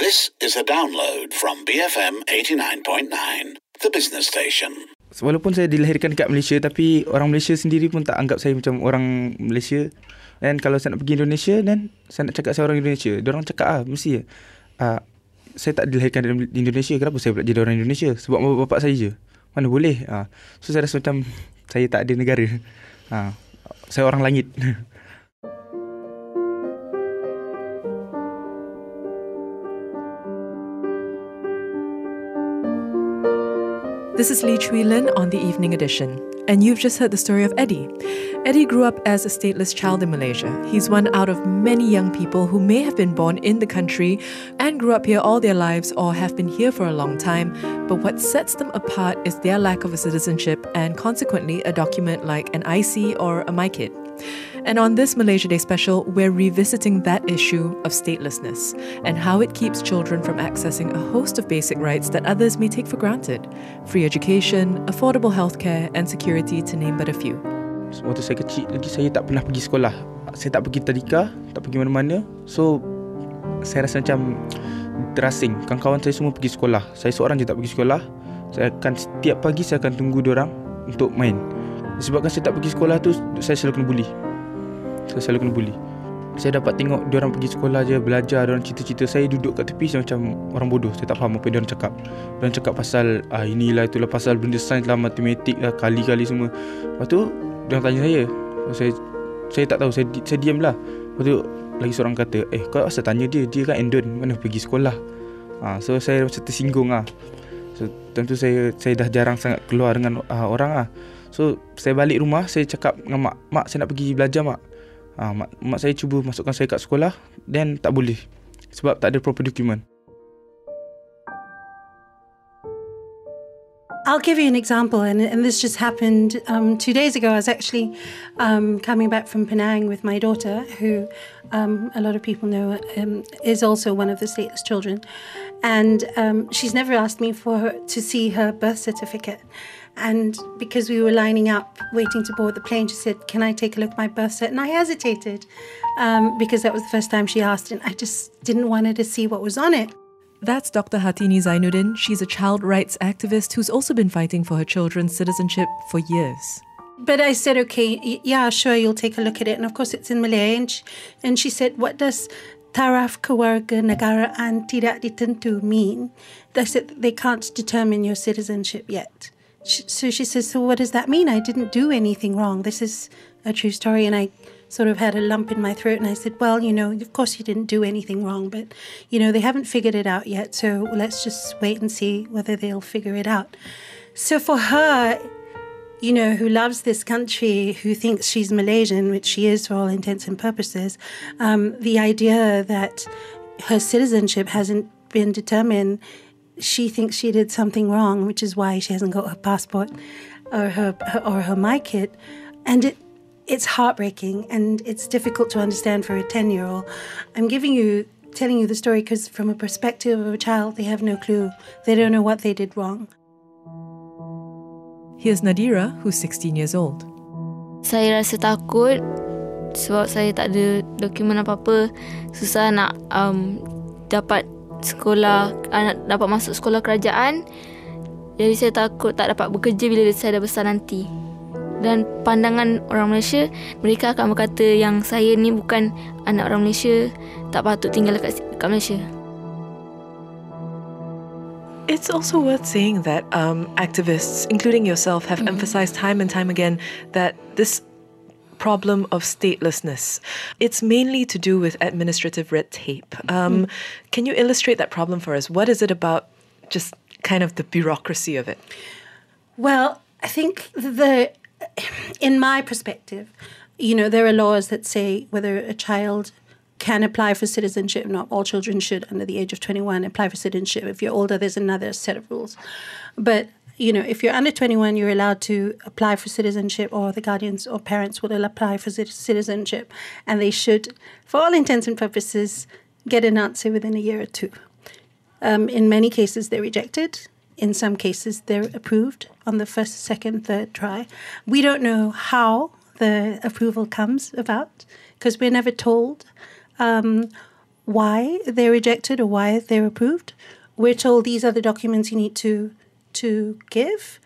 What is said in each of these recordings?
This is a download from BFM 89.9, the business station. Walaupun saya dilahirkan dekat Malaysia, tapi orang Malaysia sendiri pun tak anggap saya macam orang Malaysia. Dan kalau saya nak pergi Indonesia, dan saya nak cakap saya orang Indonesia, diorang cakap mesti saya tak dilahirkan di Indonesia. Kenapa saya pula jadi orang Indonesia? Sebab bapak saya je. Mana boleh. So saya rasa macam saya tak ada negara. Saya orang langit. This is Lee Chui Lin on the Evening Edition, and you've just heard the story of Eddie. Eddie grew up as a stateless child in Malaysia. He's one out of many young people who may have been born in the country and grew up here all their lives or have been here for a long time, but what sets them apart is their lack of a citizenship and consequently a document like an IC or a MyKit. And on this Malaysia Day special, we're revisiting that issue of statelessness and how it keeps children from accessing a host of basic rights that others may take for granted. Free education, affordable healthcare, and security, to name but a few. Waktu saya kecil lagi, saya tak pernah pergi sekolah. Saya tak pergi tadika, tak pergi mana-mana. So, saya rasa macam terasing. Kawan-kawan saya semua pergi sekolah. Saya seorang je tak pergi sekolah. Saya akan setiap pagi saya akan tunggu diorang untuk main. Sebabkan saya tak pergi sekolah tu, saya selalu kena bully. Saya dapat tengok diorang pergi sekolah je, belajar, diorang cerita-cerita. Saya duduk kat tepi, saya macam orang bodoh. Saya tak faham apa diorang cakap. Diorang cakap pasal inilah, itulah, pasal benda sains lah, matematik lah, kali-kali semua. Lepas tu diorang tanya saya tak tahu, saya diam lah. Lepas tu lagi seorang kata, kau asal tanya dia kan Endon, mana pergi sekolah. So saya macam tersinggung lah. So tentu saya dah jarang sangat keluar dengan orang lah. So saya balik rumah, saya cakap dengan mak saya nak pergi belajar mak. Mak saya cuba masukkan saya kat sekolah, dan tak boleh sebab tak ada proper document. I'll give you an example, and this just happened 2 days ago. I was actually coming back from Penang with my daughter, who a lot of people know is also one of the stateless children, and she's never asked me to see her birth certificate. And because we were lining up, waiting to board the plane, she said, "Can I take a look at my birth cert?" And I hesitated because that was the first time she asked, and I just didn't want her to see what was on it. That's Dr. Hatini Zainuddin. She's a child rights activist who's also been fighting for her children's citizenship for years. But I said, okay, yeah, sure, you'll take a look at it. And of course, it's in Malay. And she said, what does taraf kewarganegaraan tidak ditentu mean? They said they can't determine your citizenship yet. So she says, so what does that mean? I didn't do anything wrong. This is a true story. And I sort of had a lump in my throat. And I said, well, of course you didn't do anything wrong. But, they haven't figured it out yet. So let's just wait and see whether they'll figure it out. So for her, who loves this country, who thinks she's Malaysian, which she is for all intents and purposes, the idea that her citizenship hasn't been determined, she thinks she did something wrong, which is why she hasn't got her passport or her MyKit. And it's heartbreaking, and it's difficult to understand for a 10-year-old. I'm telling you the story because from a perspective of a child, they have no clue. They don't know what they did wrong. Here's Nadira, who's 16 years old. Saya rasa takut sebab saya tak ada dokumen apa-apa. Susah nak dapat sekolah, dapat masuk sekolah kerajaan. Jadi saya takut tak dapat bekerja bila saya dah besar nanti. Dan pandangan orang Malaysia, mereka akan berkata yang saya ni bukan anak orang Malaysia, tak patut tinggal kat Malaysia. It's also worth saying that activists, including yourself, have emphasized time and time again that this problem of statelessness, it's mainly to do with administrative red tape. Can you illustrate that problem for us? What is it about just kind of the bureaucracy of it? Well, I think in my perspective, there are laws that say whether a child can apply for citizenship. Not all children should, under the age of 21, apply for citizenship. If you're older, there's another set of rules. But if you're under 21, you're allowed to apply for citizenship, or the guardians or parents will apply for citizenship. And they should, for all intents and purposes, get an answer within a year or two. In many cases, they're rejected. In some cases, they're approved on the first, second, third try. We don't know how the approval comes about because we're never told why they're rejected or why they're approved. We're told these are the documents you need to give,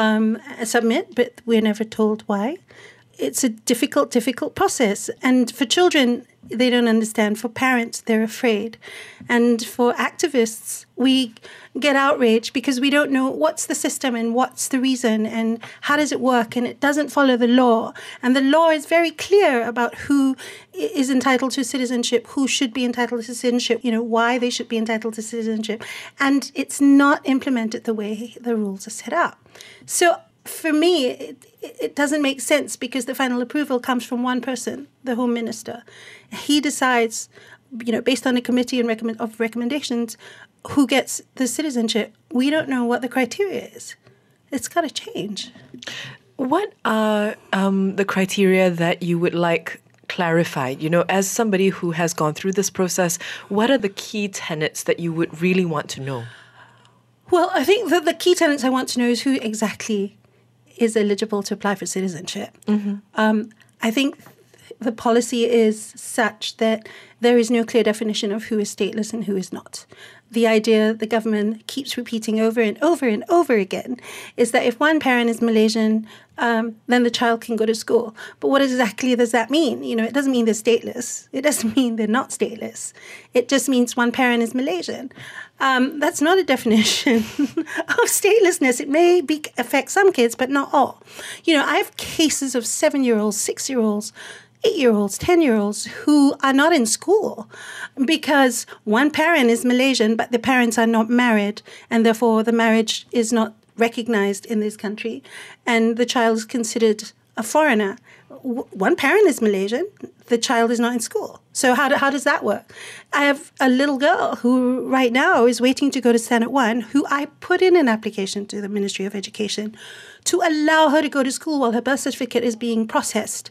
submit, but we're never told why. It's a difficult process. And for children, they don't understand. For parents, they're afraid. And for activists, we get outraged because we don't know what's the system and what's the reason and how does it work, and it doesn't follow the law. And the law is very clear about who is entitled to citizenship, who should be entitled to citizenship, why they should be entitled to citizenship. And it's not implemented the way the rules are set up. So for me, it doesn't make sense because the final approval comes from one person, the Home Minister. He decides, based on a committee of recommendations, who gets the citizenship. We don't know what the criteria is. It's got to change. What are the criteria that you would like clarified? As somebody who has gone through this process, what are the key tenets that you would really want to know? Well, I think that the key tenets I want to know is who exactly is eligible to apply for citizenship. Mm-hmm. I think the policy is such that there is no clear definition of who is stateless and who is not. The idea the government keeps repeating over and over and over again is that if one parent is Malaysian, then the child can go to school. But what exactly does that mean? It doesn't mean they're stateless. It doesn't mean they're not stateless. It just means one parent is Malaysian. That's not a definition of statelessness. It may affect some kids, but not all. I have cases of 7-year-olds, 6-year-olds, 8-year-olds, 10-year-olds who are not in school because one parent is Malaysian, but the parents are not married, and therefore the marriage is not recognized in this country, and the child is considered a foreigner. One parent is Malaysian, the child is not in school. So how does that work? I have a little girl who right now is waiting to go to Standard 1, who I put in an application to the Ministry of Education to allow her to go to school while her birth certificate is being processed,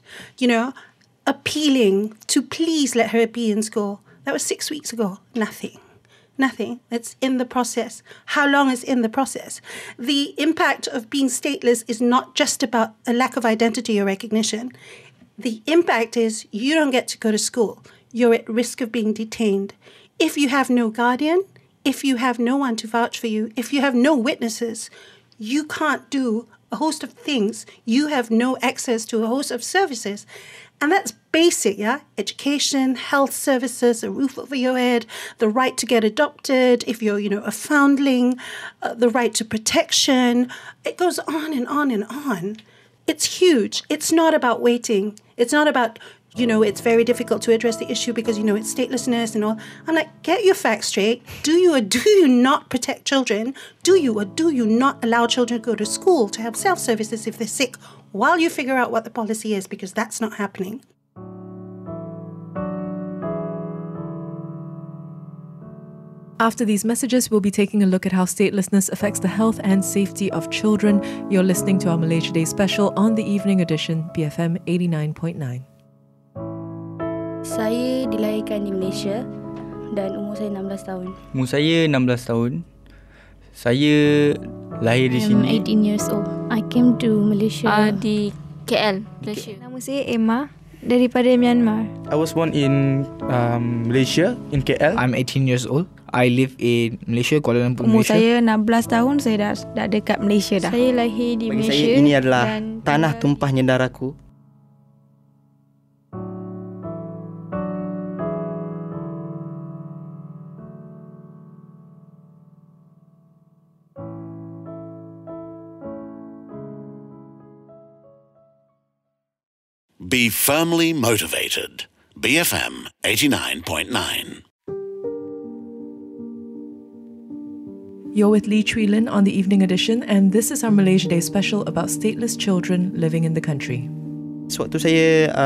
appealing to please let her be in school. That was 6 weeks ago. Nothing. It's in the process. How long is in the process? The impact of being stateless is not just about a lack of identity or recognition. The impact is you don't get to go to school. You're at risk of being detained. If you have no guardian, if you have no one to vouch for you, if you have no witnesses, you can't do a host of things. You have no access to a host of services. And that's basic, yeah? Education, health services, a roof over your head, the right to get adopted, if you're, a foundling, the right to protection. It goes on and on and on. It's huge. It's not about waiting. It's not about, it's very difficult to address the issue because, it's statelessness and all. I'm like, get your facts straight. Do you or do you not protect children? Do you or do you not allow children to go to school, to have self-services if they're sick, while you figure out what the policy is, because that's not happening. After these messages, we'll be taking a look at how statelessness affects the health and safety of children. You're listening to our Malaysia Day special on the evening edition, BFM 89.9. Saya dilahirkan di Malaysia dan umur saya 16 tahun. Umur saya 16 tahun. Saya lahir di sini. I'm 18 years old. I came to Malaysia Di KL, Malaysia. Nama saya Emma daripada Myanmar. I was born in Malaysia, in KL. I'm 18 years old. I live in Malaysia, Kuala Lumpur, Umur Malaysia. saya 16 tahun, saya dah dekat Malaysia dah. Saya lahir di Bagi Malaysia. saya ini adalah dan tanah tumpahnya darahku. Be firmly motivated. BFM 89.9. You're with Lee Chui Lin on the evening edition, and this is our Malaysia Day special about stateless children living in the country. Sewaktu saya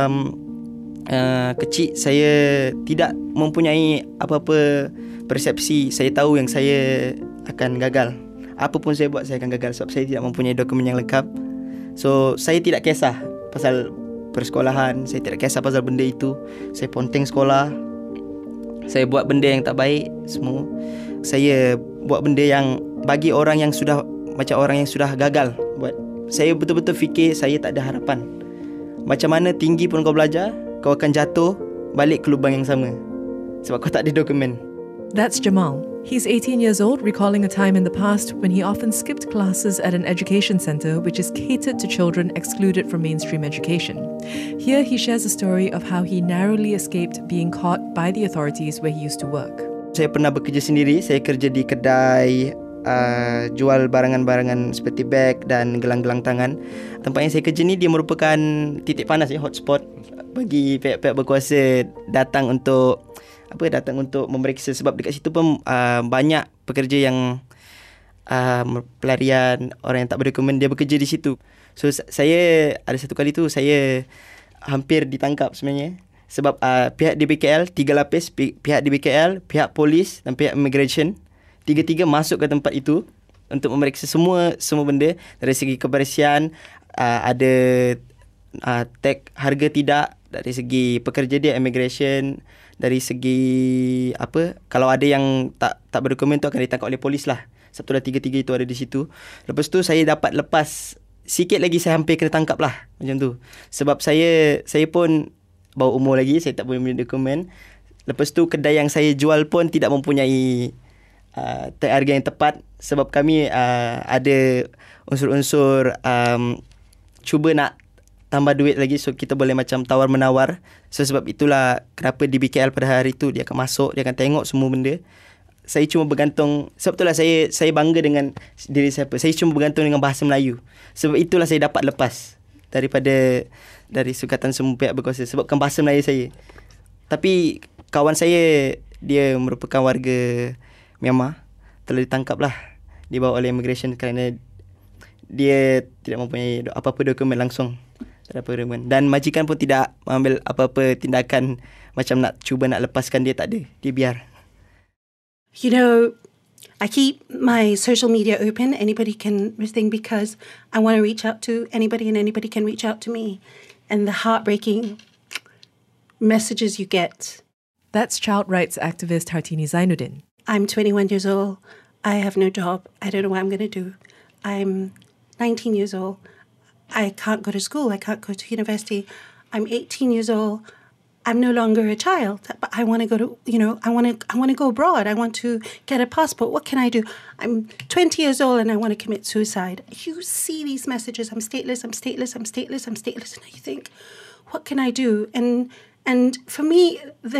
kecil, saya tidak mempunyai apa-apa persepsi. Saya tahu yang saya akan gagal. Apa pun saya buat, saya akan gagal sebab saya tidak mempunyai dokumen yang lengkap. So, saya tidak kisah pasal persekolahan, saya tidak kisah pasal benda itu. Saya ponteng sekolah. Saya buat benda yang tak baik semua. Saya buat benda yang bagi orang yang sudah macam orang yang sudah gagal buat. Saya betul-betul fikir saya tak ada harapan. Macam mana tinggi pun kau belajar, kau akan jatuh balik ke lubang yang sama. sebab kau tak ada dokumen. That's Jamal. He's 18 years old, recalling a time in the past when he often skipped classes at an education center which is catered to children excluded from mainstream education. Here he shares a story of how he narrowly escaped being caught by the authorities where he used to work. Saya pernah bekerja sendiri. Saya kerja di kedai jual barangan-barangan seperti beg dan gelang-gelang tangan. Tempat yang saya kerja ni dia merupakan titik panas, hotspot bagi pihak-pihak berkuasa datang untuk memeriksa, sebab dekat situ pun banyak pekerja yang pelarian, orang yang tak berdokumen, dia bekerja di situ. So saya ada satu kali tu saya hampir ditangkap sebenarnya, sebab pihak DBKL 3 lapis, pihak DBKL, pihak polis dan pihak immigration, tiga-tiga masuk ke tempat itu untuk memeriksa semua benda dari segi kebersihan, ada tag harga tidak, dari segi pekerja dia immigration, dari segi kalau ada yang tak berdokumen tu akan ditangkap oleh polis lah. Sebab tu tiga-tiga itu ada di situ. Lepas tu saya dapat lepas sikit lagi, saya hampir kena tangkap lah macam tu. Sebab saya pun bawa umur lagi, saya tak boleh dokumen. Lepas tu kedai yang saya jual pun tidak mempunyai tag harga yang tepat, sebab kami ada unsur-unsur cuba nak tambah duit lagi, so kita boleh macam tawar-menawar. So sebab itulah kenapa DBKL pada hari itu dia akan masuk, dia akan tengok semua benda. Saya cuma bergantung, sebab itulah saya bangga dengan diri saya. Saya cuma bergantung dengan bahasa Melayu. Sebab itulah saya dapat lepas dari sukatan semua pihak berkuasa, sebabkan bahasa Melayu saya. Tapi kawan saya, dia merupakan warga Myanmar, telah ditangkap lah, dibawa oleh immigration kerana dia tidak mempunyai apa-apa dokumen langsung. Tak ada dokumen. Dan majikan pun tidak mengambil apa-apa tindakan macam nak cuba nak lepaskan dia, tak ada. Dia biar. You know, I keep my social media open. Anybody can thing because I want to reach out to anybody and anybody can reach out to me. And the heartbreaking messages you get. That's child rights activist Hartini Zainuddin. I'm 21 years old. I have no job. I don't know what I'm going to do. I'm 19 years old. I can't go to school. I can't go to university. I'm 18 years old. I'm no longer a child, but I want to go to, I want to go abroad. I want to get a passport. What can I do? I'm 20 years old and I want to commit suicide. You see these messages. I'm stateless. I'm stateless. I'm stateless. I'm stateless. And you think, what can I do? And for me,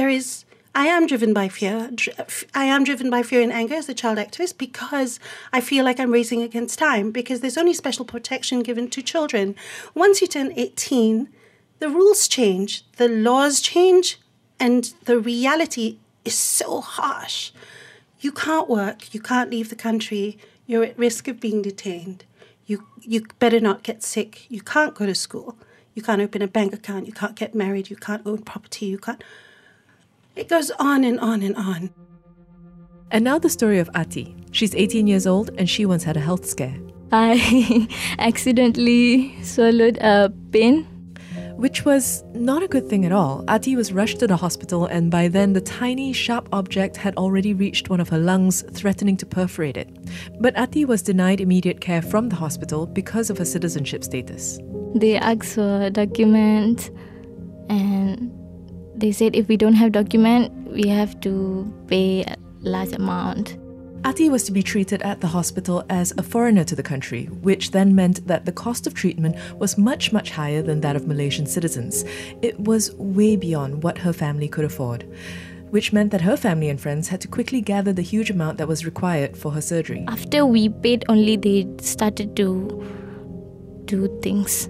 I am driven by fear. I am driven by fear and anger as a child activist because I feel like I'm racing against time, because there's only special protection given to children. Once you turn 18, the rules change, the laws change, and the reality is so harsh. You can't work, you can't leave the country, you're at risk of being detained. You better not get sick, you can't go to school, you can't open a bank account, you can't get married, you can't own property, you can't... It goes on and on and on. And now the story of Ati. She's 18 years old and she once had a health scare. I accidentally swallowed a pin. Which was not a good thing at all. Ati was rushed to the hospital and by then the tiny, sharp object had already reached one of her lungs, threatening to perforate it. But Ati was denied immediate care from the hospital because of her citizenship status. They asked for documents and they said if we don't have document, we have to pay a large amount. Ati was to be treated at the hospital as a foreigner to the country, which then meant that the cost of treatment was much, much higher than that of Malaysian citizens. It was way beyond what her family could afford, which meant that her family and friends had to quickly gather the huge amount that was required for her surgery. After we paid only, they started to do things.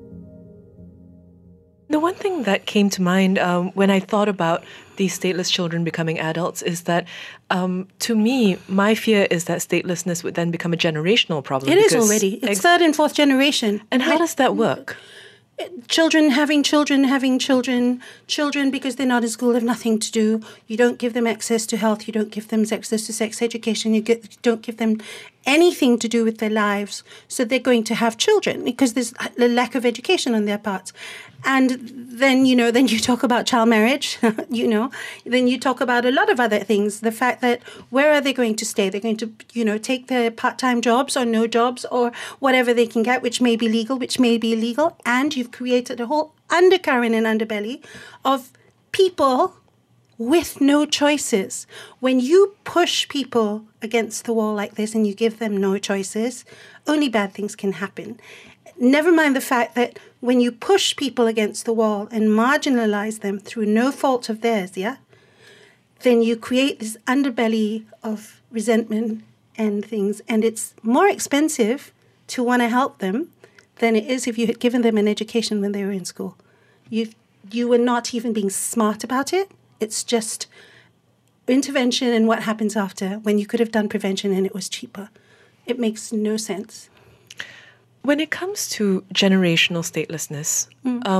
The one thing that came to mind when I thought about these stateless children becoming adults is that, to me, my fear is that statelessness would then become a generational problem. It is already. It's third and fourth generation. And how does that work? Children having children because they're not in school have nothing to do. You don't give them access to health. You don't give them access to sex education. You don't give them anything to do with their lives. So they're going to have children because there's a lack of education on their part. And then, then you talk about child marriage, then you talk about a lot of other things. The fact that where are they going to stay? They're going to, take their part-time jobs or no jobs or whatever they can get, which may be legal, which may be illegal. And you've created a whole undercurrent and underbelly of people with no choices. When you push people against the wall like this and you give them no choices, only bad things can happen. Never mind the fact that when you push people against the wall and marginalize them through no fault of theirs, then you create this underbelly of resentment and things, and it's more expensive to want to help them than it is if you had given them an education when they were in school. You were not even being smart about it. It's just intervention and what happens after when you could have done prevention and it was cheaper. It makes no sense. When it comes to generational statelessness,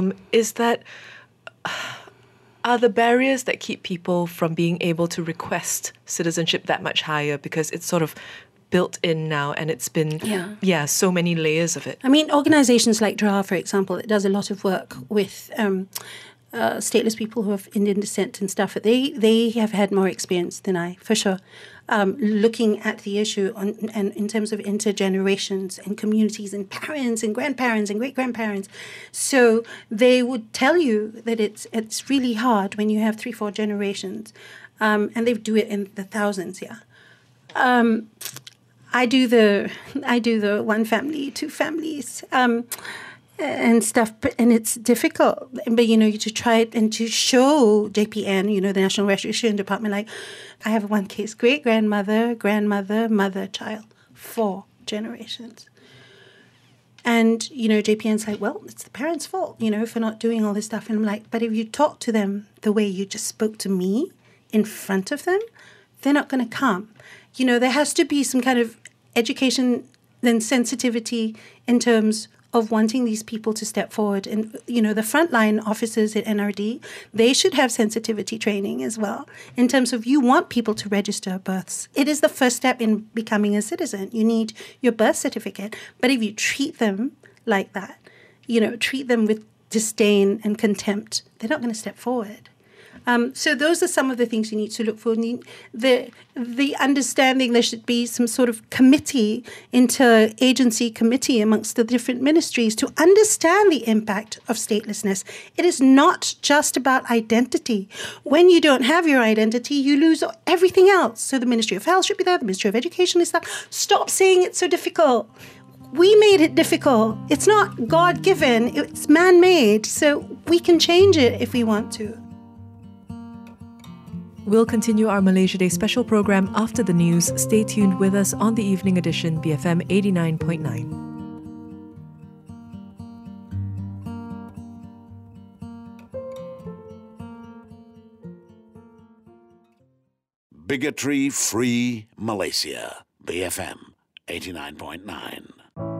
are the barriers that keep people from being able to request citizenship that much higher because it's sort of built in now and it's been, so many layers of it? I mean, organizations like DRA, for example, it does a lot of work with stateless people who have Indian descent and stuff. They have had more experience than I, for sure, looking at the issue and in terms of intergenerations and communities and parents and grandparents and great-grandparents. So they would tell you that it's really hard when you have 3-4 generations, and they do it in the thousands. I do the one family, 2 families, and stuff, and it's difficult. But, you to try it and to show JPN, the National Registration Department, like, I have one case, great-grandmother, grandmother, mother, child, 4 generations. And, JPN's like, well, it's the parents' fault, for not doing all this stuff. And I'm like, but if you talk to them the way you just spoke to me in front of them, they're not going to come. There has to be some kind of education and sensitivity in terms of wanting these people to step forward. And, the frontline officers at NRD, they should have sensitivity training as well in terms of you want people to register births. It is the first step in becoming a citizen. You need your birth certificate. But if you treat them like that, treat them with disdain and contempt, they're not going to step forward. So those are some of the things you need to look for. The understanding there should be some sort of committee, interagency committee amongst the different ministries to understand the impact of statelessness. It is not just about identity. When you don't have your identity, you lose everything else. So the Ministry of Health should be there, the Ministry of Education is there. Stop saying it's so difficult. We made it difficult. It's not God-given, it's man-made. So we can change it if we want to. We'll continue our Malaysia Day special program after the news. Stay tuned with us on the evening edition, BFM 89.9. Bigotry-free Malaysia, BFM 89.9.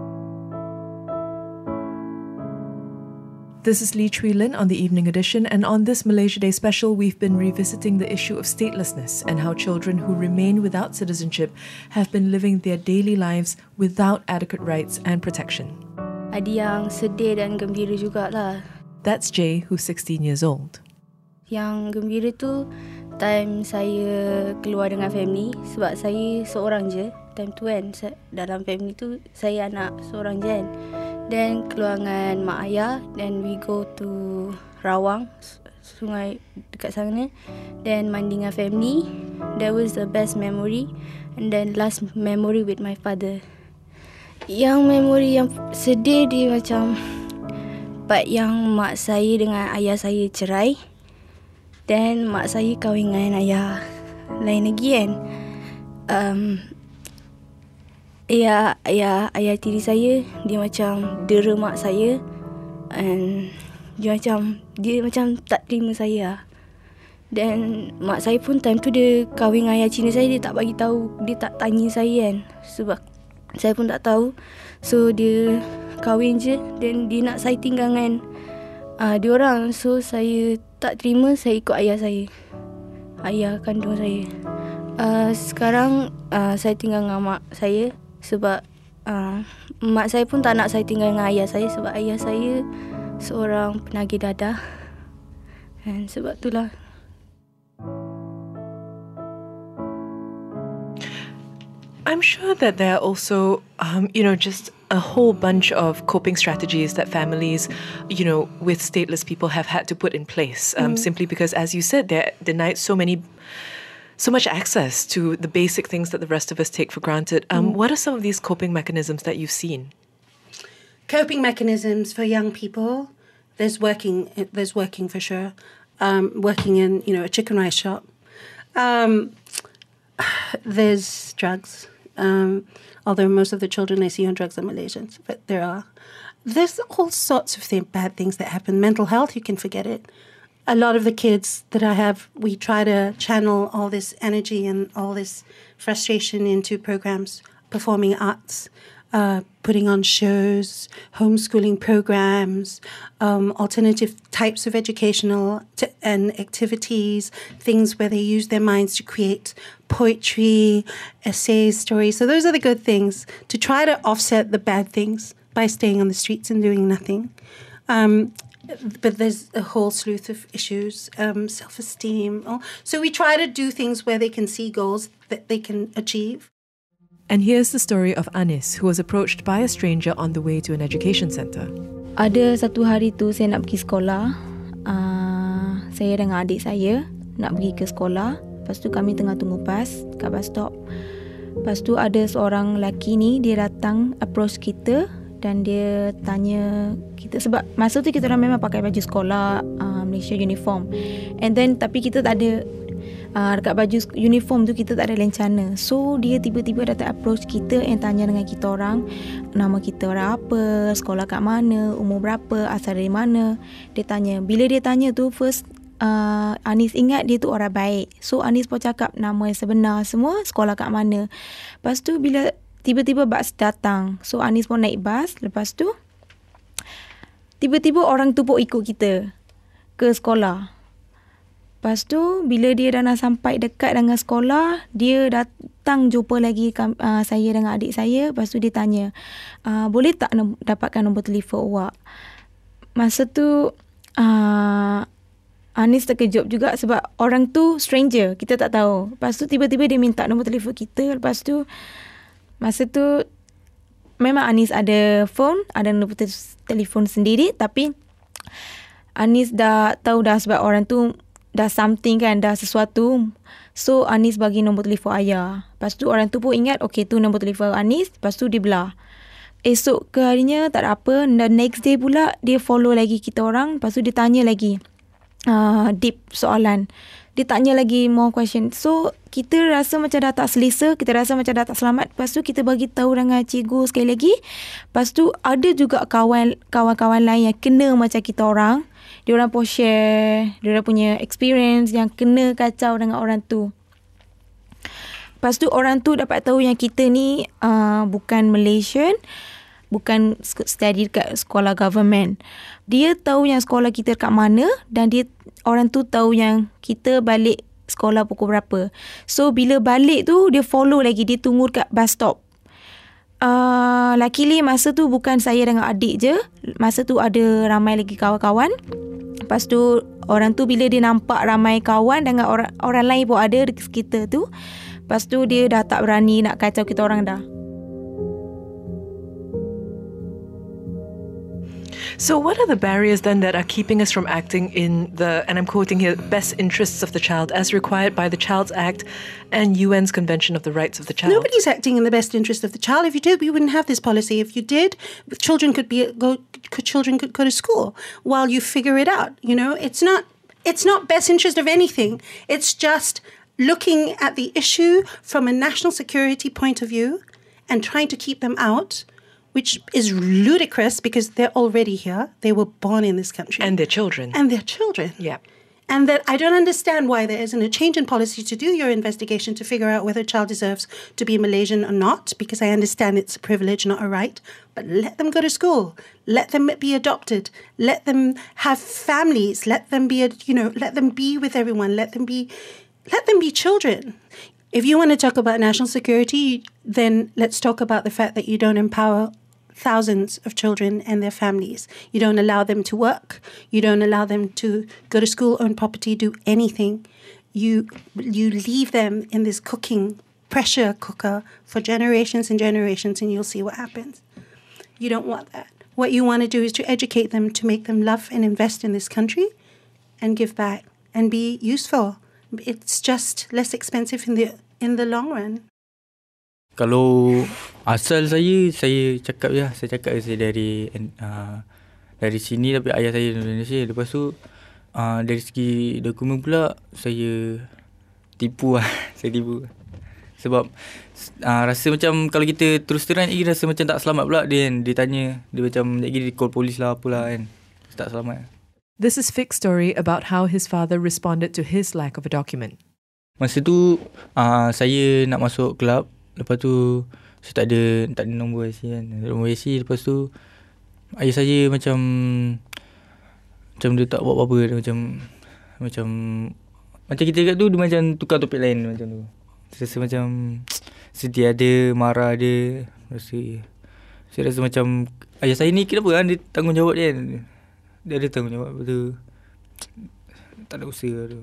This is Lee Chui Lin on the evening edition, and on this Malaysia Day special, we've been revisiting the issue of statelessness and how children who remain without citizenship have been living their daily lives without adequate rights and protection. Ada yang sedih dan gembira jugalah. That's Jay, who's 16 years old. Yang gembira tu, time saya keluar dengan family, sebab saya seorang je. Time tu kan, dalam family tu, saya anak seorang je kan. Then keluar dengan mak ayah, then we go to Rawang, sungai dekat sana. Then mandi dengan family. That was the best memory. And then last memory with my father. Yang memory yang sedih dia macam part yang mak saya dengan ayah saya cerai. Then mak saya kahwin dengan ayah lain lagi kan. Ayah tiri saya, dia macam dera mak saya, and dia macam tak terima saya. Dan mak saya pun time tu dia kahwin dengan ayah Cina saya, dia tak bagi tahu, dia tak tanya saya kan, sebab saya pun tak tahu. So dia kahwin je, dan dia nak saya tinggal dengan diorang. So saya tak terima, saya ikut ayah saya, ayah kandung saya. Sekarang saya tinggal dengan mak saya. Sebab mak saya pun tak nak saya tinggal dengan ayah saya, sebab ayah saya seorang penagih dadah. Dan sebab itulah. I'm sure that there are also, just a whole bunch of coping strategies that families, with stateless people have had to put in place, simply because, as you said, they're denied so much access to the basic things that the rest of us take for granted. What are some of these coping mechanisms that you've seen? Coping mechanisms for young people, there's working for sure. Working in, a chicken rice shop. There's drugs. Although most of the children I see on drugs are Malaysians, but there's all sorts of bad things that happen. Mental health, you can forget it. A lot of the kids that I have, we try to channel all this energy and all this frustration into programs, performing arts, putting on shows, homeschooling programs, alternative types of educational and activities, things where they use their minds to create poetry, essays, stories. So those are the good things, to try to offset the bad things by staying on the streets and doing nothing. But there's a whole slew of issues, self-esteem. So we try to do things where they can see goals that they can achieve. And here's the story of Anis, who was approached by a stranger on the way to an education centre. Ada satu hari tu saya nak pergi sekolah. Saya dengan adik saya nak pergi ke sekolah. Lepas tu kami tengah tunggu bas kat bus stop. Lepas tu ada seorang lelaki ni, dia datang approach kita dan dia tanya kita, sebab masa tu kita orang memang pakai baju sekolah Malaysia uniform. And then tapi kita tak ada dekat baju uniform tu kita tak ada lencana. So dia tiba-tiba datang approach kita and tanya dengan kita orang, nama kita orang apa, sekolah kat mana, umur berapa, asal dari mana. Dia tanya. Bila dia tanya tu, first Anis ingat dia tu orang baik. So Anis pun cakap nama sebenar semua, sekolah kat mana. Lepas tu bila tiba-tiba bas datang, so Anis pun naik bas. Lepas tu tiba-tiba orang tu pun ikut kita ke sekolah. Lepas tu bila dia dah nak sampai dekat dengan sekolah, dia datang jumpa lagi saya dengan adik saya. Lepas tu dia tanya, boleh tak dapatkan nombor telefon awak? Masa tu Anis terkejut juga sebab orang tu stranger, kita tak tahu. Lepas tu tiba-tiba dia minta nombor telefon kita. Lepas tu masa tu memang Anis ada phone, ada nombor telefon sendiri, tapi Anis dah tahu dah sebab orang tu dah something kan, dah sesuatu. So Anis bagi nombor telefon ayah. Lepas tu orang tu pun ingat, okay tu nombor telefon Anis. Lepas tu dia belah. Esok ke harinya tak ada apa. The next day pula dia follow lagi kita orang. Lepas tu dia tanya lagi deep soalan. Dia tanya lagi more question. So kita rasa macam dah tak selesa, kita rasa macam dah tak selamat. Lepas tu kita bagi tahu dengan cikgu sekali lagi. Lepas tu ada juga kawan-kawan lain yang kena macam kita orang. Dia orang pun share dia orang punya experience yang kena kacau dengan orang tu. Lepas tu orang tu dapat tahu yang kita ni bukan Malaysian, bukan study dekat sekolah government. Dia tahu yang sekolah kita kat mana dan orang tu tahu yang kita balik sekolah pukul berapa. So bila balik tu dia follow lagi, dia tunggu dekat bus stop. Luckily masa tu bukan saya dengan adik je. Masa tu ada ramai lagi kawan-kawan. Lepas tu orang tu bila dia nampak ramai kawan dengan orang lain pun ada di sekitar tu, lepas tu dia dah tak berani nak kacau kita orang dah. So what are the barriers then that are keeping us from acting in the, and I'm quoting here, best interests of the child as required by the Child's Act and UN's Convention of the Rights of the Child? Nobody's acting in the best interest of the child. If you did, we wouldn't have this policy. If you did, children could go to school while you figure it out. You know, it's not best interest of anything. It's just looking at the issue from a national security point of view and trying to keep them out, which is ludicrous because they're already here. They were born in this country. And their children. Yeah. And that I don't understand why there isn't a change in policy to do your investigation to figure out whether a child deserves to be Malaysian or not, because I understand it's a privilege, not a right. But let them go to school. Let them be adopted. Let them have families. Let them be, let them be with everyone. Let them be children. If you want to talk about national security, then let's talk about the fact that you don't empower thousands of children and their families. You don't allow them to work. You don't allow them to go to school, own property, do anything. You leave them in this pressure cooker for generations and generations, and you'll see what happens. You don't want that. What you want to do is to educate them, to make them love and invest in this country and give back and be useful. It's just less expensive in the long run. Kalau asal saya cakap saya dari sini tapi ayah saya dari Indonesia. Lepas tu dari segi dokumen pula saya tipu. Saya tipu. Sebab rasa macam kalau kita terus terang rasa macam tak selamat pula dia kan. Dia tanya, dia macam dia call polis lah apalah kan. Tak selamat. This is Vic's story about how his father responded to his lack of a document. Masa tu saya nak masuk kelab. Lepas tu saya tak ada nombor IC kan. Nombor IC. Lepas tu ayah saya macam dia tak buat apa-apa. Dia macam kita kat tu dia macam tukar topik lain macam tu. Saya rasa macam sedih ada, marah ada. Saya rasa macam ayah saya ni kenapa kan dia tanggungjawab dia kan. Dia ada tanggungjawab. Lepas tu tak ada usaha tu.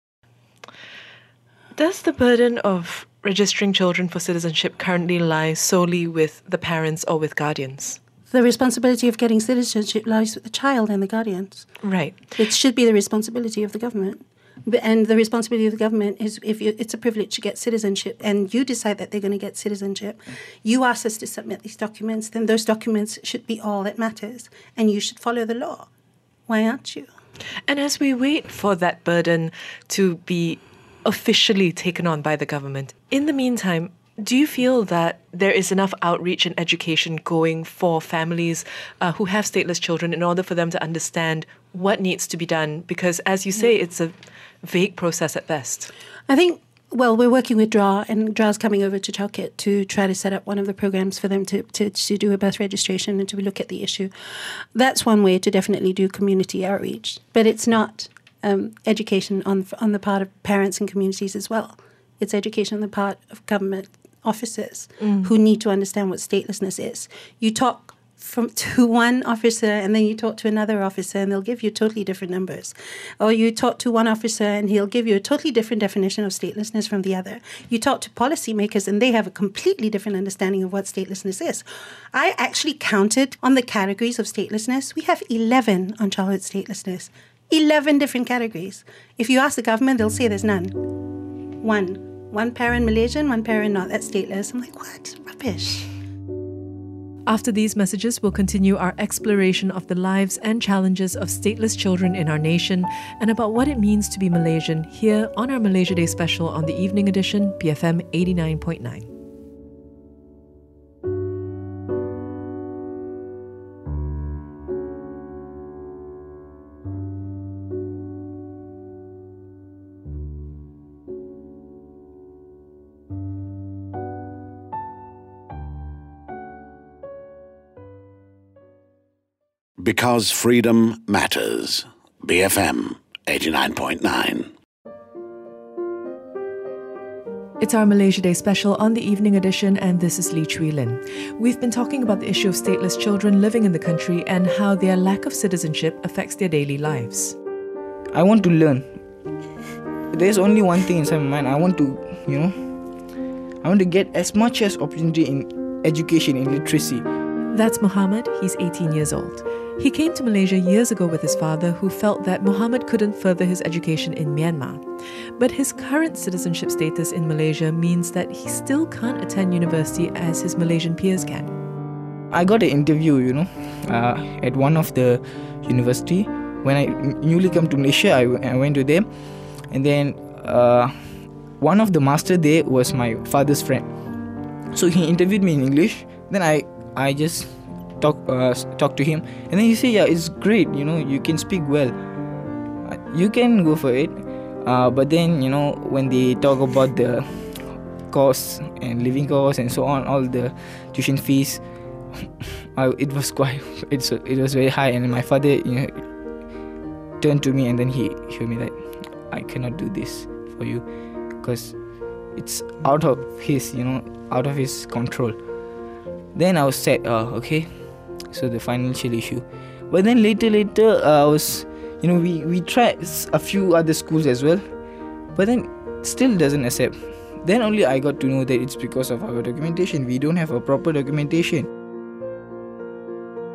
Does the burden of registering children for citizenship currently lie solely with the parents or with guardians? The responsibility of getting citizenship lies with the child and the guardians. Right. It should be the responsibility of the government. And the responsibility of the government is it's a privilege to get citizenship and you decide that they're going to get citizenship, you ask us to submit these documents, then those documents should be all that matters and you should follow the law. Why aren't you? And as we wait for that burden to be officially taken on by the government, in the meantime, do you feel that there is enough outreach and education going for families who have stateless children in order for them to understand what needs to be done? Because as you say, it's a vague process at best. I think, well, we're working with DRA and DRA's coming over to Chalkit to try to set up one of the programs for them to do a birth registration and to look at the issue. That's one way to definitely do community outreach, but it's not education on the part of parents and communities as well. It's education on the part of government officers who need to understand what statelessness is. You talk to one officer and then you talk to another officer and they'll give you totally different numbers. Or you talk to one officer and he'll give you a totally different definition of statelessness from the other. You talk to policymakers and they have a completely different understanding of what statelessness is. I actually counted on the categories of statelessness. We have 11 on childhood statelessness. 11 different categories. If you ask the government, they'll say there's none. One parent Malaysian, one parent not. That's stateless. I'm like, what? Rubbish. After these messages, we'll continue our exploration of the lives and challenges of stateless children in our nation and about what it means to be Malaysian here on our Malaysia Day special on the evening edition, BFM 89.9. Because freedom matters. BFM 89.9. It's our Malaysia Day special on the evening edition, and this is Lee Chui Lin. We've been talking about the issue of stateless children living in the country and how their lack of citizenship affects their daily lives. I want to learn. There's only one thing inside my mind. I want to get as much as opportunity in education, in literacy. That's Muhammad. He's 18 years old. He came to Malaysia years ago with his father, who felt that Muhammad couldn't further his education in Myanmar. But his current citizenship status in Malaysia means that he still can't attend university as his Malaysian peers can. I got an interview, at one of the university. When I newly come to Malaysia, I went to them. And then one of the master there was my father's friend. So he interviewed me in English. Then I just talk to him, and then he said, yeah, it's great, you can speak well, you can go for it, but then when they talk about the costs and living costs and so on, all the tuition fees, it was very high. And my father turned to me and then he showed me that I cannot do this for you because it's out of his control. Then I was sad, okay, so the financial issue. But then later, I was, we tried a few other schools as well, but then still doesn't accept. Then only I got to know that it's because of our documentation. We don't have a proper documentation.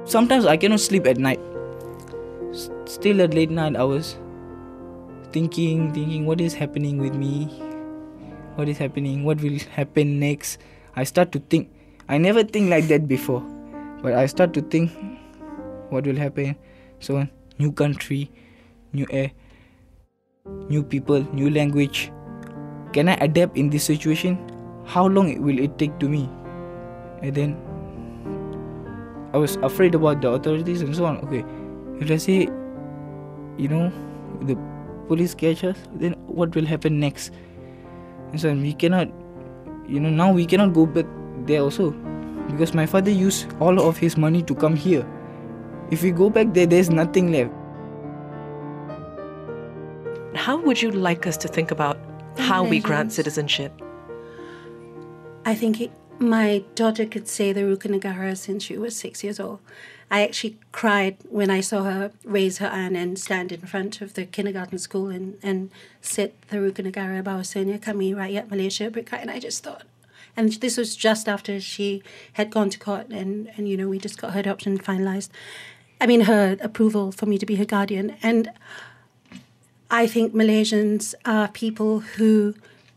sometimes I cannot sleep at night. Still at late night, I was thinking, what is happening with me? What is happening? What will happen next? I start to think. I never think like that before, but I start to think, what will happen? So, new country, new air, new people, new language. Can I adapt in this situation? How long will it take to me? And then I was afraid about the authorities and so on. Okay, if let's say, the police catch us, then what will happen next? And so we cannot, now we cannot go back there also, because my father used all of his money to come here. If we go back there, there's nothing left. How would you like us to think about how we grant citizenship? I think my daughter could say the Rukunegara since she was 6 years old. I actually cried when I saw her raise her hand and stand in front of the kindergarten school and sit the Rukunegara Bahawasanya Kami Rakyat Malaysia Berkat. And I just thought, and this was just after she had gone to court and we just got her adoption finalized. I mean, her approval for me to be her guardian. And I think Malaysians are people who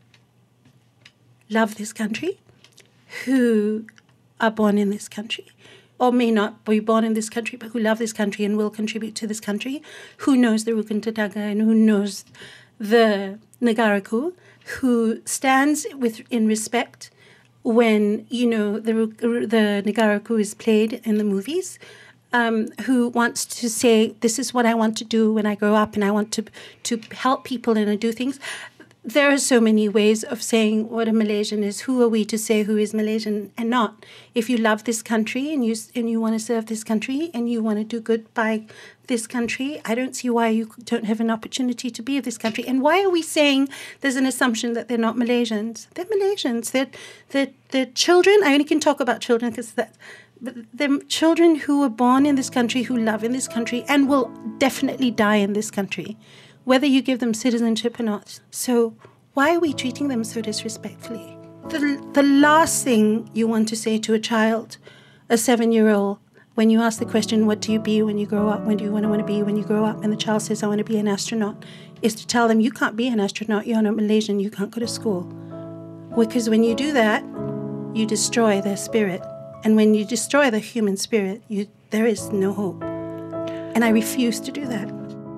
love this country, who are born in this country, or may not be born in this country, but who love this country and will contribute to this country, who knows the Rukun Tetangga and who knows the Negaraku, who stands in respect when, the Negaraku is played in the movies, who wants to say, this is what I want to do when I grow up and I want to help people and do things. There are so many ways of saying what a Malaysian is. Who are we to say who is Malaysian and not? If you love this country and you want to serve this country and you want to do good by this country, I don't see why you don't have an opportunity to be of this country. And why are we saying there's an assumption that they're not Malaysians? They're Malaysians. They're children. I only can talk about children because they're children who were born in this country, who love in this country, and will definitely die in this country, whether you give them citizenship or not. So why are we treating them so disrespectfully? The last thing you want to say to a child, a 7-year-old, when you ask the question, what do you be when you grow up? When do you want to be when you grow up? And the child says, I want to be an astronaut, is to tell them, you can't be an astronaut, you're not Malaysian, you can't go to school. Because when you do that, you destroy their spirit. And when you destroy the human spirit, there is no hope. And I refuse to do that.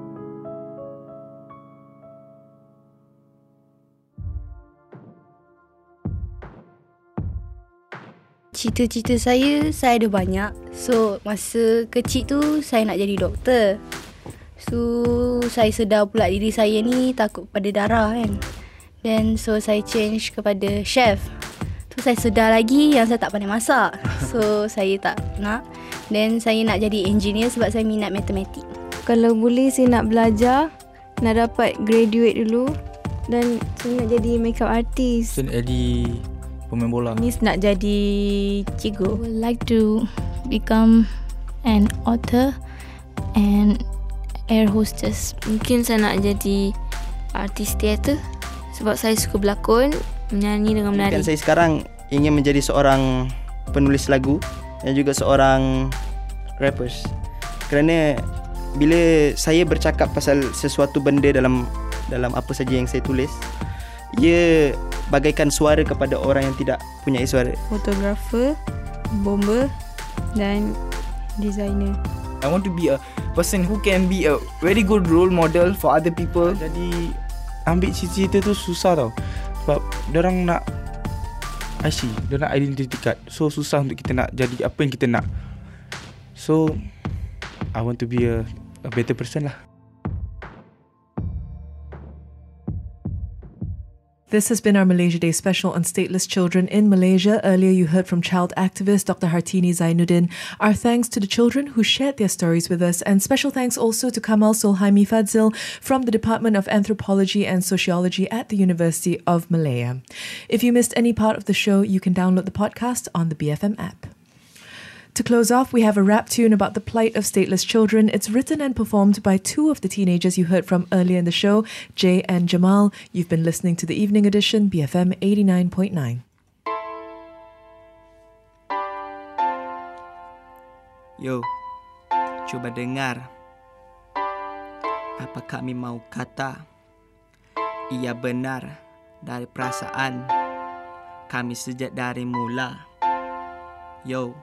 Cita-cita saya ada banyak. So, masa kecil tu, saya nak jadi doktor. So, saya sedar pula diri saya ni takut pada darah kan. Then, so saya change kepada chef. Tu saya sedar lagi yang saya tak pandai masak. So, saya tak nak. Then, saya nak jadi engineer sebab saya minat matematik. Kalau boleh, saya nak belajar, nak dapat graduate dulu. Dan saya nak jadi makeup artist. Saya nak jadi pemain bola. Miss nak jadi cikgu. I would like to become an author and air hostess. Mungkin saya nak jadi artis teater sebab saya suka berlakon, menyanyi dengan menari. Dan saya sekarang ingin menjadi seorang penulis lagu dan juga seorang rappers. Kerana bila saya bercakap pasal sesuatu benda dalam apa saja yang saya tulis, ia bagaikan suara kepada orang yang tidak punya suara. Fotografer, bomber dan designer. I want to be a person who can be a very good role model for other people. Jadi ambil cita-cita tu susah tau. Sebab diorang nak IC, diorang nak identity card. So susah untuk kita nak jadi apa yang kita nak. So I want to be a better person lah. This has been our Malaysia Day special on stateless children in Malaysia. Earlier you heard from child activist Dr. Hartini Zainuddin. Our thanks to the children who shared their stories with us, and special thanks also to Kamal Solhaimi Fadzil from the Department of Anthropology and Sociology at the University of Malaya. If you missed any part of the show, you can download the podcast on the BFM app. To close off, we have a rap tune about the plight of stateless children. It's written and performed by two of the teenagers you heard from earlier in the show, Jay and Jamal. You've been listening to the Evening Edition, BFM 89.9. Yo, cuba dengar apa kami mau kata. Ia benar dari perasaan kami sejak dari mula. Yo.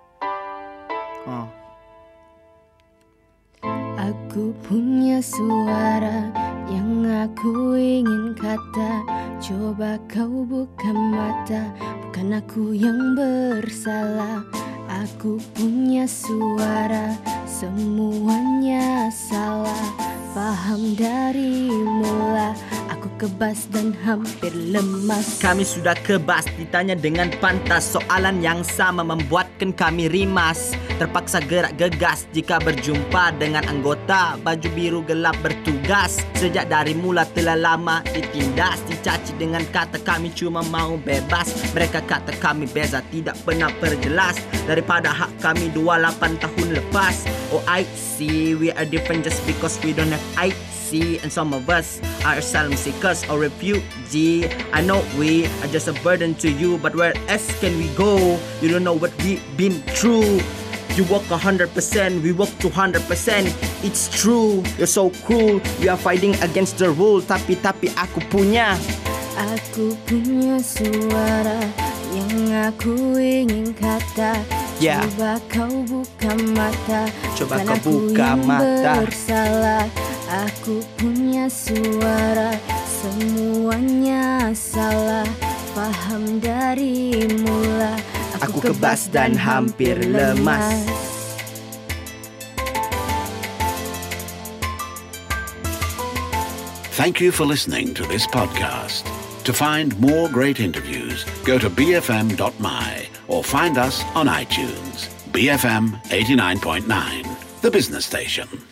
Aku punya suara yang aku ingin kata. Coba kau buka mata, bukan aku yang bersalah. Aku punya suara, semuanya salah. Faham dari mula, aku kebas dan hampir lemas. Kami sudah kebas, ditanya dengan pantas. Soalan yang sama membuatkan kami rimas. Terpaksa gerak gegas jika berjumpa dengan anggota baju biru gelap bertugas. Sejak dari mula telah lama ditindas, dicaci dengan kata kami cuma mau bebas. Mereka kata kami beza, tidak pernah perjelas daripada hak kami 28 tahun lepas. Oh I see, we are different just because we don't have IC. And some of us are asylum seekers or refugee. I know we are just a burden to you, but where else can we go? You don't know what we've been through. You walk 100%, we walk 200%. It's true, you're so cruel. We are fighting against the rule. Tapi aku punya suara yang aku ingin kata. Yeah. Coba kau buka mata, Coba bukan kau buka aku mata. yang bersalah. Aku punya suara, semuanya salah. Faham dari mula, Aku kebas dan hampir lemas. Thank you for listening to this podcast. To find more great interviews, go to bfm.my or find us on iTunes. BFM 89.9, the business station.